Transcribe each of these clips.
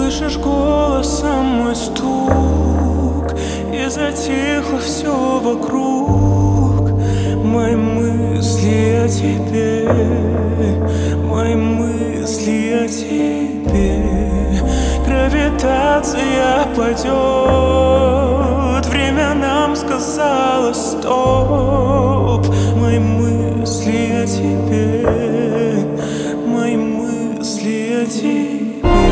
слышишь голосом мой стук, и затихло все вокруг. Мои мысли о тебе, мои мысли о тебе. Гравитация падет, время нам сказало стоп. Мои мысли о тебе, мои мысли о тебе.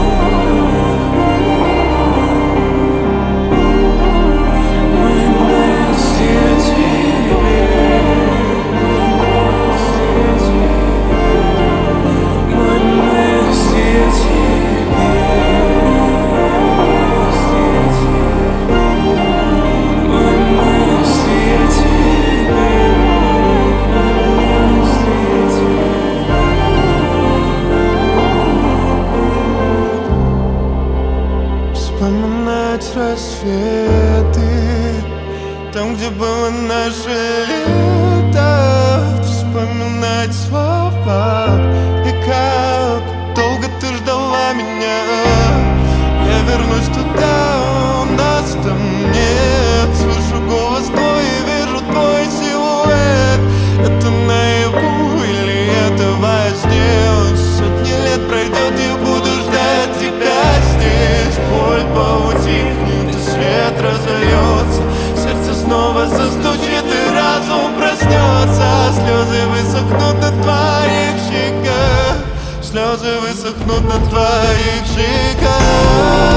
Вспоминать рассветы, там, где было наше лето. Вспоминать слова и как долго ты ждала меня. Я вернусь туда, нас там нет. Слышу голос твой и вижу твой силуэт. Это наяву или это во сне? Сотни лет пройдет, я буду ждать тебя здесь. Боль поутихнет и свет разольется, сердце снова застучит и разум проснется. Слезы высохнут на твоих щеках, слезы высохнут на твоих щеках.